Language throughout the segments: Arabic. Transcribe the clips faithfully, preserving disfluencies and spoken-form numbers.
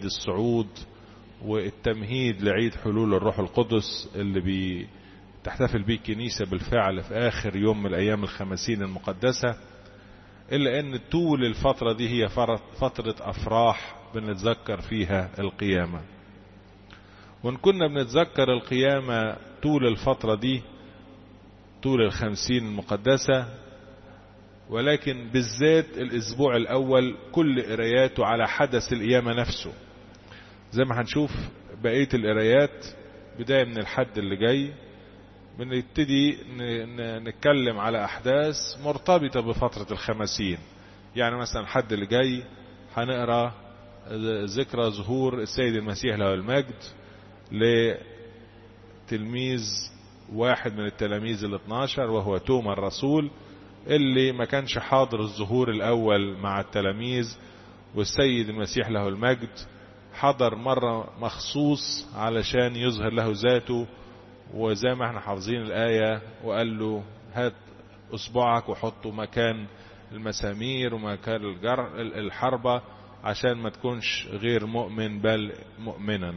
الصعود والتمهيد لعيد حلول الروح القدس اللي بتحتفل به الكنيسة بالفعل في آخر يوم من الأيام الخمسين المقدسة، إلا أن طول الفترة دي هي فترة أفراح بنتذكر فيها القيامة. وإن كنا بنتذكر القيامة طول الفترة دي طول الخمسين المقدسة، ولكن بالذات الأسبوع الأول كل قراياته على حدث القيامة نفسه، زي ما هنشوف بقية القرايات بداية من الحد اللي جاي بنبتدي نتكلم على أحداث مرتبطة بفترة الخمسين. يعني مثلا الحد اللي جاي هنقرأ ذكرى ظهور السيد المسيح له المجد لتلميذ واحد من التلاميذ الاثناشر وهو توما الرسول، اللي ما كانش حاضر الظهور الأول مع التلاميذ، والسيد المسيح له المجد حضر مرة مخصوص علشان يظهر له ذاته. وزي ما احنا حافظين الآية وقال له هات أصبعك وحطه مكان المسامير ومكان الحربة عشان ما تكونش غير مؤمن بل مؤمنا.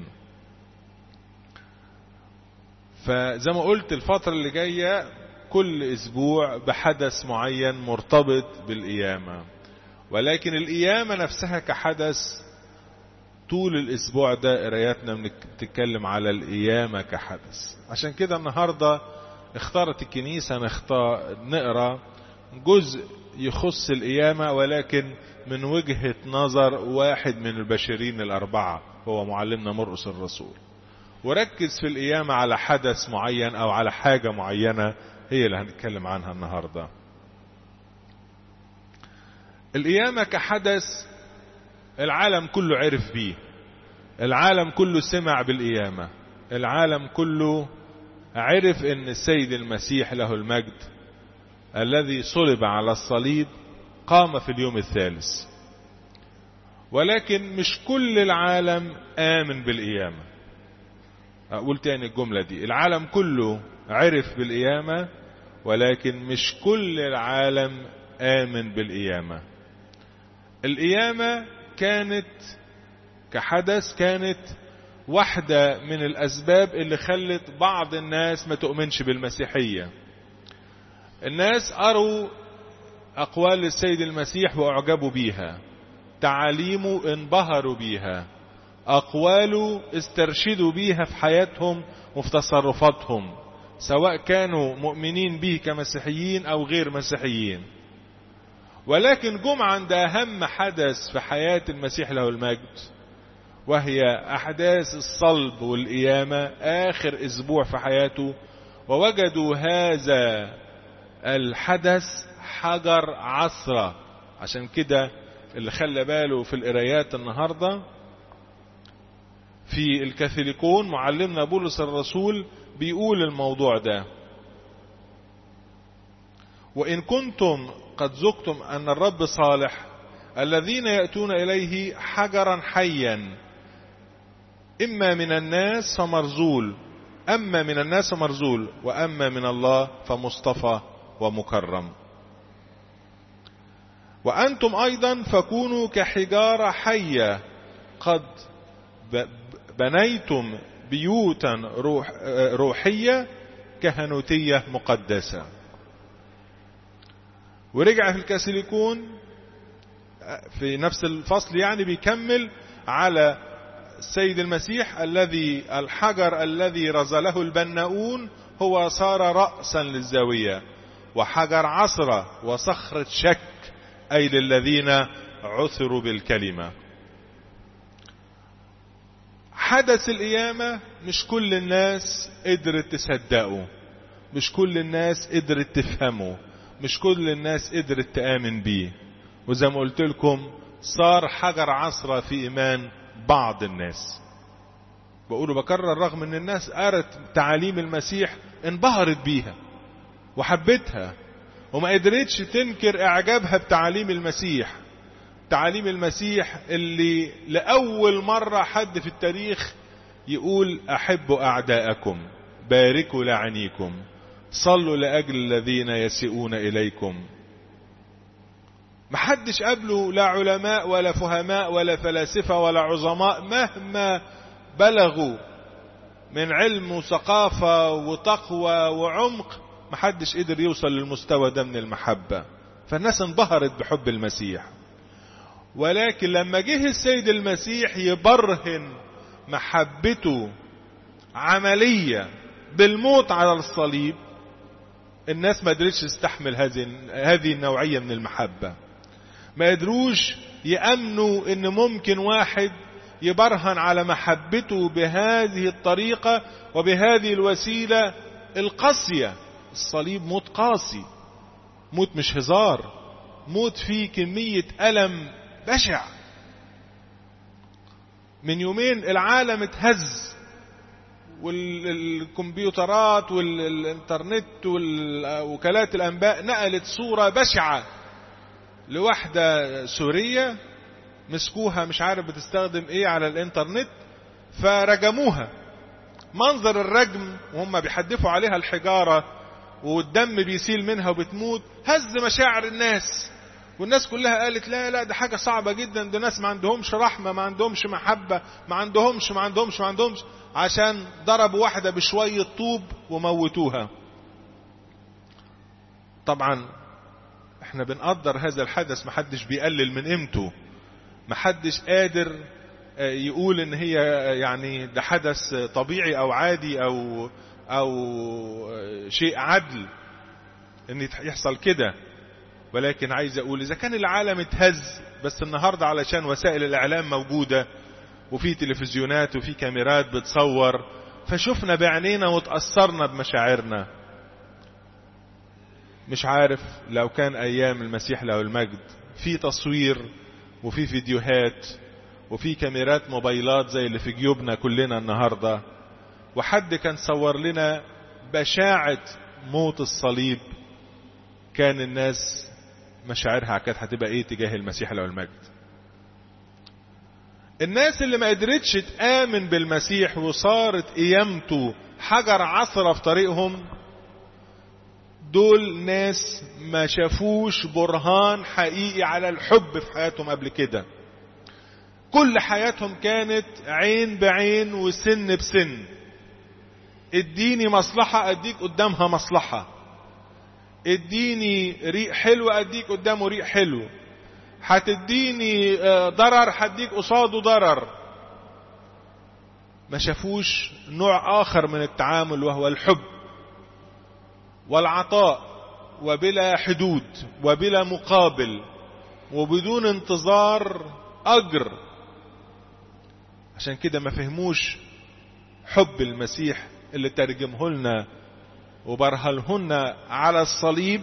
فزي ما قلت الفترة اللي جاية كل أسبوع بحدث معين مرتبط بالقيامة، ولكن القيامة نفسها كحدث طول الأسبوع ده قراياتنا بتتكلم على القيامة كحدث. عشان كده النهاردة اختارت الكنيسة نختار نقرأ جزء يخص القيامة، ولكن من وجهة نظر واحد من البشرين الأربعة هو معلمنا مرقس الرسول، وركز في القيامة على حدث معين أو على حاجة معينة هي اللي هنتكلم عنها النهاردة. القيامة كحدث العالم كله عرف بيه، العالم كله سمع بالقيامة، العالم كله عرف ان السيد المسيح له المجد الذي صلب على الصليب قام في اليوم الثالث. ولكن مش كل العالم آمن بالقيامة. أقول تاني الجملة دي، العالم كله عرف بالقيامة ولكن مش كل العالم آمن بالقيامة. القيامة كانت كحدث كانت واحدة من الأسباب اللي خلت بعض الناس ما تؤمنش بالمسيحية. الناس قروا أقوال السيد المسيح وأعجبوا بيها، تعاليمه انبهروا بيها، أقواله استرشدوا بيها في حياتهم وفي تصرفاتهم، سواء كانوا مؤمنين به كمسيحيين أو غير مسيحيين. ولكن جم عند أهم حدث في حياة المسيح له المجد، وهي أحداث الصلب والقيامة آخر أسبوع في حياته، ووجدوا هذا الحدث حجر عثرة. عشان كده اللي خلى باله في القرايات النهاردة في الكاثوليكون معلمنا بولس الرسول بيقول الموضوع ده: وإن كنتم قد ذقتم أن الرب صالح الذين يأتون إليه حجرا حيا إما من الناس فمرزول أما من الناس فمرزول وأما من الله فمصطفى ومكرم. وأنتم أيضا فكونوا كحجارة حية قد بنيتم بيوتا روح روحية كهنوتية مقدسة. ورجع في الكاثوليكون في نفس الفصل يعني بيكمل على السيد المسيح الذي الحجر الذي رزله البناؤون هو صار رأسا للزاوية، وحجر عثرة وصخرة شك أي للذين عثروا بالكلمة. حدث القيامة مش كل الناس قدرت تصدقه، مش كل الناس قدرت تفهمه، مش كل الناس قدرت تآمن بيه. وزي ما قلت لكم صار حجر عثرة في إيمان بعض الناس. بقوله بكرر، رغم ان الناس قرت تعاليم المسيح انبهرت بيها وحبتها وما قدرتش تنكر اعجابها بتعاليم المسيح، تعاليم المسيح اللي لأول مرة حد في التاريخ يقول أحبوا أعداءكم، باركوا لعنيكم، صلوا لأجل الذين يسيئون إليكم. محدش قبله لا علماء ولا فهماء ولا فلاسفة ولا عظماء مهما بلغوا من علم وثقافة وتقوى وعمق، محدش قدر يوصل للمستوى ده من المحبة. فالناس انبهرت بحب المسيح. ولكن لما جه السيد المسيح يبرهن محبته عملية بالموت على الصليب، الناس ما قدرتش تستحمل هذه هذه النوعية من المحبة. ما قدروش يأمنوا ان ممكن واحد يبرهن على محبته بهذه الطريقة وبهذه الوسيلة القاسية. الصليب موت قاسي، موت مش هزار، موت فيه كمية ألم بشع. من يومين العالم اتهز، والكمبيوترات والانترنت والوكالات الأنباء نقلت صورة بشعة لوحدة سورية مسكوها مش عارف بتستخدم ايه على الانترنت فرجموها. منظر الرجم وهم بيحدفوا عليها الحجارة والدم بيسيل منها وبتموت هز مشاعر الناس، والناس كلها قالت لا لا ده حاجة صعبة جدا، ده ناس ما عندهمش رحمة، ما عندهمش محبة، ما عندهمش ما عندهمش ما عندهمش عشان ضربوا واحدة بشوية طوب وموتوها. طبعا احنا بنقدر هذا الحدث، محدش بيقلل من قيمته، محدش قادر يقول ان هي يعني ده حدث طبيعي او عادي او او شيء عدل ان يحصل كده. ولكن عايز اقول اذا كان العالم اتهز بس النهاردة علشان وسائل الاعلام موجودة وفي تلفزيونات وفي كاميرات بتصور، فشفنا بعينينا وتأثرنا بمشاعرنا. مش عارف لو كان ايام المسيح له المجد في تصوير وفي فيديوهات وفي كاميرات موبايلات زي اللي في جيوبنا كلنا النهاردة، وحد كان صور لنا بشاعة موت الصليب، كان الناس مشاعرها كانت هتبقى ايه تجاه المسيح له المجد. الناس اللي ما قدرتش تآمن بالمسيح وصارت قيامته حجر عثرة في طريقهم، دول ناس ما شافوش برهان حقيقي على الحب في حياتهم قبل كده. كل حياتهم كانت عين بعين وسن بسن، اديني مصلحة اديك قدامها مصلحة، اديني ريق حلو اديك قدامه ريق حلو، هتديني ضرر هديك قصاده ضرر. ما شافوش نوع آخر من التعامل وهو الحب والعطاء، وبلا حدود وبلا مقابل وبدون انتظار أجر. عشان كده ما فهموش حب المسيح اللي ترجمه لنا وبرهنه لنا على الصليب،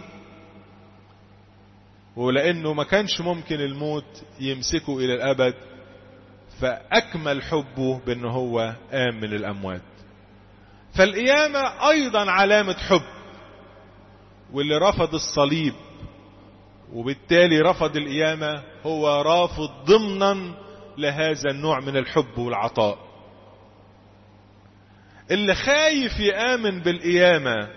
ولأنه ما كانش ممكن الموت يمسكه إلى الأبد، فأكمل حبه بأنه هو قام من الأموات. فالقيامة أيضا علامة حب، واللي رفض الصليب وبالتالي رفض القيامة هو رافض ضمنا لهذا النوع من الحب والعطاء. اللي خايف يآمن بالقيامة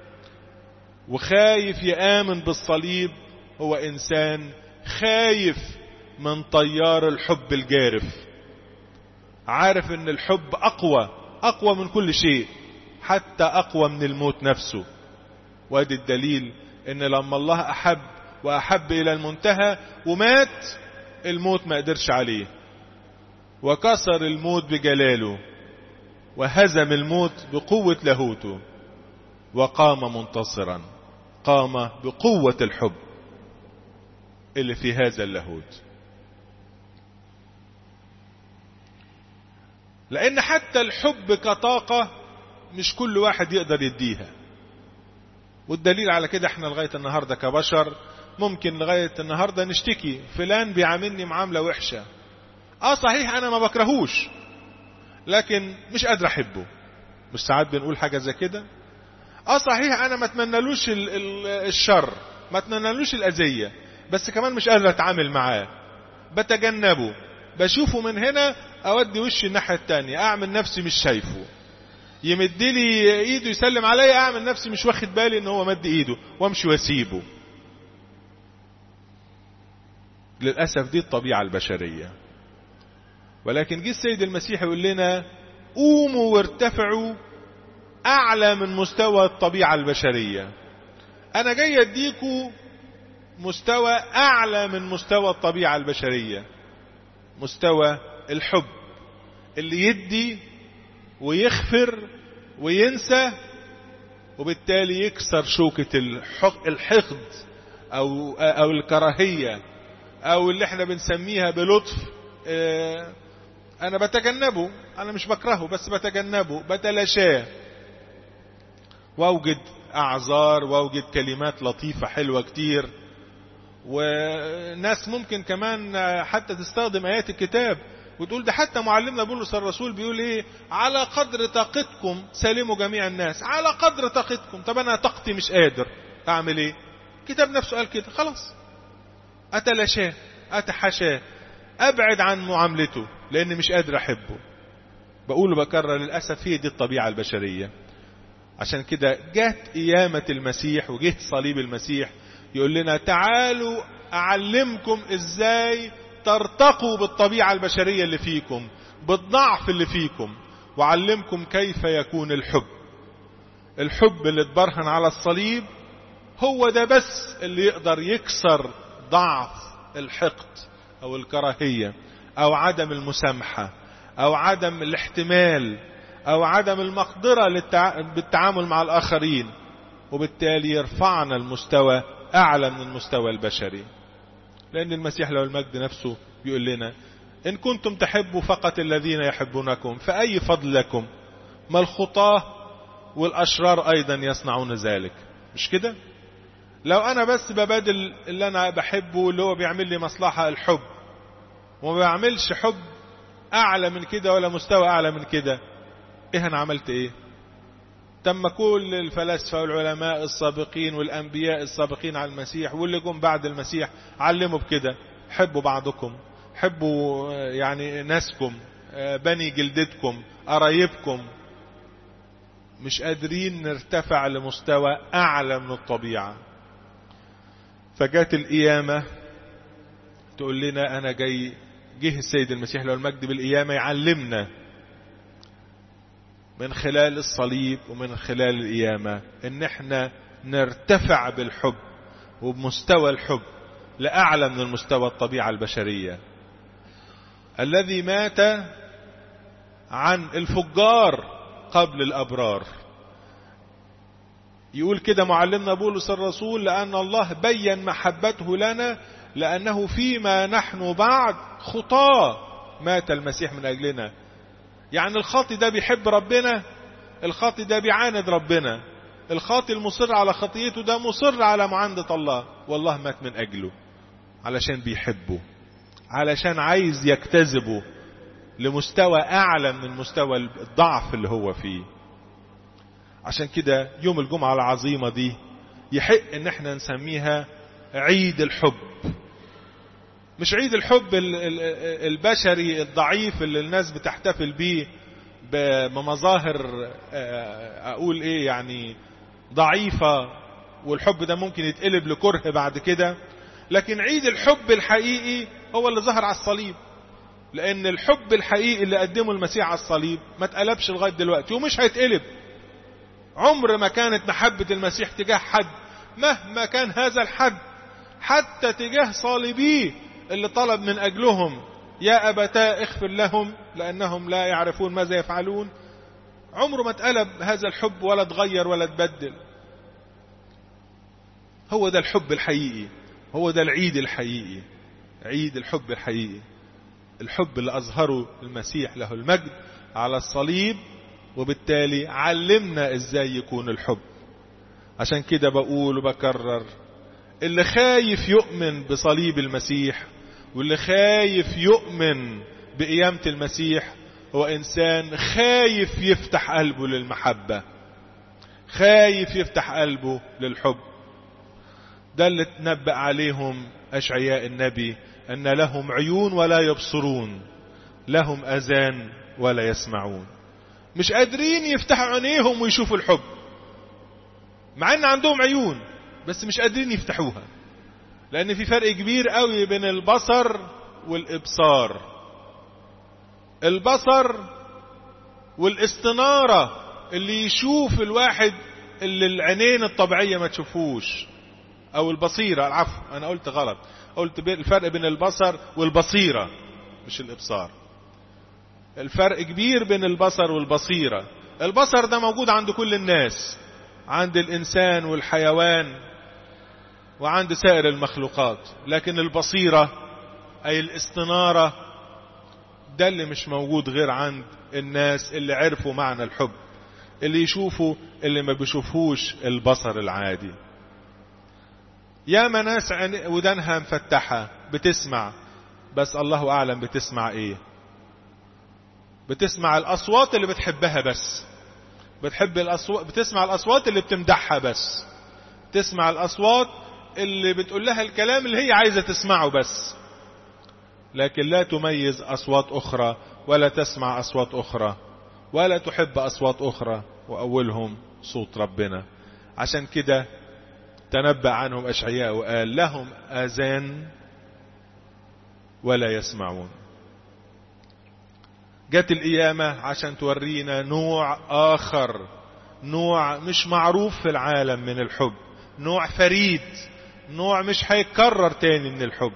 وخايف يآمن بالصليب هو إنسان خايف من طيار الحب الجارف، عارف ان الحب أقوى أقوى من كل شيء، حتى أقوى من الموت نفسه. وادي الدليل ان لما الله أحب وأحب إلى المنتهى ومات، الموت ما قدرش عليه، وكسر الموت بجلاله وهزم الموت بقوة لاهوته وقام منتصرا، قام بقوة الحب اللي في هذا اللاهوت. لأن حتى الحب كطاقة مش كل واحد يقدر يديها، والدليل على كده احنا لغاية النهاردة كبشر ممكن لغاية النهاردة نشتكي فلان بيعاملني معاملة وحشة. اه صحيح انا ما بكرهوش لكن مش قادر احبه. مش ساعات بنقول حاجة زي كده؟ اه صحيح انا ما اتمنالوش الشر، ما اتمنالوش الاذية، بس كمان مش قادر اتعامل معاه، بتجنبه، بشوفه من هنا اودي وشي الناحية التانية، اعمل نفسي مش شايفه، يمد لي ايده يسلم عليا اعمل نفسي مش واخد بالي ان هو مد ايده وامشي واسيبه. للأسف دي الطبيعة البشرية. ولكن جه السيد المسيح يقول لنا قوموا وارتفعوا أعلى من مستوى الطبيعة البشرية. أنا جاي أديكوا مستوى أعلى من مستوى الطبيعة البشرية، مستوى الحب اللي يدي ويغفر وينسى، وبالتالي يكسر شوكة الحقد أو, أو الكراهية أو اللي احنا بنسميها بلطف اه أنا بتجنبه، أنا مش بكرهه بس بتجنبه، بتلاشاه، واوجد أعذار واوجد كلمات لطيفة حلوة كتير. وناس ممكن كمان حتى تستخدم آيات الكتاب وتقول ده حتى معلمنا بولس الرسول بيقول ايه؟ على قدر طاقتكم سالموا جميع الناس، على قدر طاقتكم. طب انا طاقتي مش قادر اعمل ايه؟ الكتاب نفسه قال كده، خلاص اتلاشاه اتحاشاه ابعد عن معاملته لان مش قادر احبه. بقول وبكرر للاسف هي دي الطبيعة البشرية. عشان كده جت قيامة المسيح وجه صليب المسيح يقول لنا تعالوا اعلمكم ازاي ترتقوا بالطبيعة البشرية اللي فيكم، بالضعف اللي فيكم، وعلمكم كيف يكون الحب. الحب اللي اتبرهن على الصليب هو ده بس اللي يقدر يكسر ضعف الحقد او الكراهية او عدم المسامحة او عدم الاحتمال او عدم المقدرة بالتعامل مع الاخرين، وبالتالي يرفعنا المستوى اعلى من المستوى البشري. لأن المسيح له المجد نفسه بيقول لنا إن كنتم تحبوا فقط الذين يحبونكم فأي فضل لكم، ما الخطاة والأشرار أيضا يصنعون ذلك. مش كده؟ لو أنا بس ببادل اللي أنا بحبه اللي هو بيعمل لي مصلحة الحب وما بعملش حب أعلى من كده ولا مستوى أعلى من كده، إيه أنا عملت إيه؟ تم كل الفلاسفة والعلماء السابقين والأنبياء السابقين على المسيح واللي جم بعد المسيح علموا بكده، حبوا بعضكم، حبوا يعني ناسكم، بني جلدتكم، قرايبكم. مش قادرين نرتفع لمستوى أعلى من الطبيعة. فجات القيامة تقول لنا أنا جاي، جه السيد المسيح له المجد بالقيامة يعلمنا من خلال الصليب ومن خلال القيامة ان احنا نرتفع بالحب وبمستوى الحب لأعلى من المستوى الطبيعة البشرية. الذي مات عن الفجار قبل الأبرار. يقول كده معلمنا بولس الرسول لأن الله بين محبته لنا لأنه فيما نحن بعد خطاة مات المسيح من أجلنا. يعني الخاطي ده بيحب ربنا، الخاطي ده بيعاند ربنا، الخاطي المصر على خطيته ده مصر على معاندة الله، والله مات من أجله علشان بيحبه، علشان عايز يجتذبه لمستوى أعلى من مستوى الضعف اللي هو فيه. عشان كده يوم الجمعة العظيمة دي يحق ان احنا نسميها عيد الحب. مش عيد الحب البشري الضعيف اللي الناس بتحتفل بيه بمظاهر اقول ايه يعني ضعيفة، والحب ده ممكن يتقلب لكره بعد كده. لكن عيد الحب الحقيقي هو اللي ظهر على الصليب، لان الحب الحقيقي اللي قدمه المسيح على الصليب ما اتقلبش لغاية دلوقتي ومش هيتقلب. عمر ما كانت محبة المسيح تجاه حد مهما كان هذا الحد، حتى تجاه صالبيه اللي طلب من أجلهم يا أبتاه اغفر لهم لأنهم لا يعرفون ماذا يفعلون، عمره ما اتقلب هذا الحب ولا اتغير ولا اتبدل. هو ده الحب الحقيقي، هو ده العيد الحقيقي، عيد الحب الحقيقي، الحب اللي أظهره المسيح له المجد على الصليب، وبالتالي علمنا ازاي يكون الحب. عشان كده بقول وبكرر، اللي خايف يؤمن بصليب المسيح واللي خايف يؤمن بقيامة المسيح هو إنسان خايف يفتح قلبه للمحبة، خايف يفتح قلبه للحب. ده اللي تنبأ عليهم أشعياء النبي أن لهم عيون ولا يبصرون، لهم أذان ولا يسمعون. مش قادرين يفتحوا عينيهم ويشوفوا الحب، مع ان عندهم عيون بس مش قادرين يفتحوها، لأن في فرق كبير قوي بين البصر والإبصار. البصر والاستنارة اللي يشوف الواحد اللي العينين الطبيعية ما تشوفوش، أو البصيرة، العفو أنا قلت غلط، قلت الفرق بين البصر والبصيرة مش الإبصار. الفرق كبير بين البصر والبصيرة. البصر ده موجود عند كل الناس، عند الإنسان والحيوان وعند سائر المخلوقات، لكن البصيرة أي الاستنارة ده اللي مش موجود غير عند الناس اللي عرفوا معنى الحب، اللي يشوفوا اللي ما بيشوفوش البصر العادي. يا ناس ودانها مفتحة بتسمع، بس الله أعلم بتسمع إيه. بتسمع الأصوات اللي بتحبها بس، بتحب الأصوات، بتسمع الأصوات اللي بتمدحها بس، تسمع الأصوات اللي بتقول لها الكلام اللي هي عايزة تسمعه بس، لكن لا تميز أصوات أخرى ولا تسمع أصوات أخرى ولا تحب أصوات أخرى، وأولهم صوت ربنا. عشان كده تنبأ عنهم أشعياء وقال لهم آذان ولا يسمعون. جت القيامة عشان تورينا نوع آخر، نوع مش معروف في العالم من الحب، نوع فريد، نوع مش هيتكرر تاني من الحب.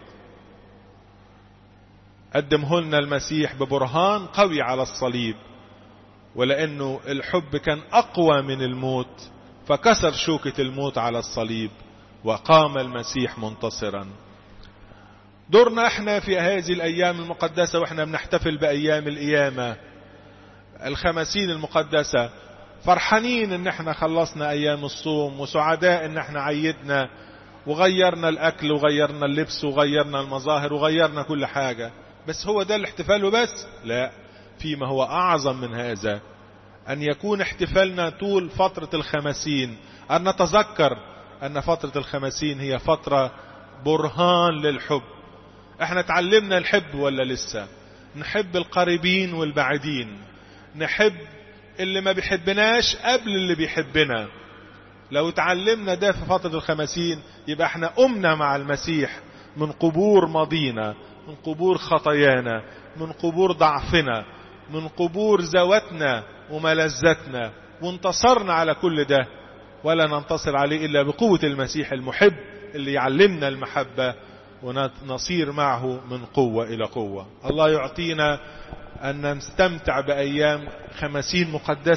قدمه لنا المسيح ببرهان قوي على الصليب، ولأنه الحب كان أقوى من الموت فكسر شوكة الموت على الصليب وقام المسيح منتصرا. دورنا احنا في هذه الأيام المقدسة واحنا بنحتفل بأيام القيامة الخمسين المقدسة، فرحانين ان احنا خلصنا أيام الصوم، وسعداء ان احنا عيدنا وغيرنا الأكل وغيرنا اللبس وغيرنا المظاهر وغيرنا كل حاجة. بس هو ده الاحتفال بس؟ لا، فيما هو أعظم من هذا، أن يكون احتفالنا طول فترة الخمسين أن نتذكر أن فترة الخمسين هي فترة برهان للحب. احنا تعلمنا الحب ولا لسه؟ نحب القريبين والبعيدين، نحب اللي ما بيحبناش قبل اللي بيحبنا. لو تعلمنا ده في فترة الخمسين يبقى احنا قمنا مع المسيح من قبور ماضينا، من قبور خطايانا، من قبور ضعفنا، من قبور ذواتنا وملذتنا، وانتصرنا على كل ده، ولا ننتصر عليه إلا بقوة المسيح المحب اللي يعلمنا المحبة ونصير معه من قوة إلى قوة. الله يعطينا أن نستمتع بأيام خمسين مقدسة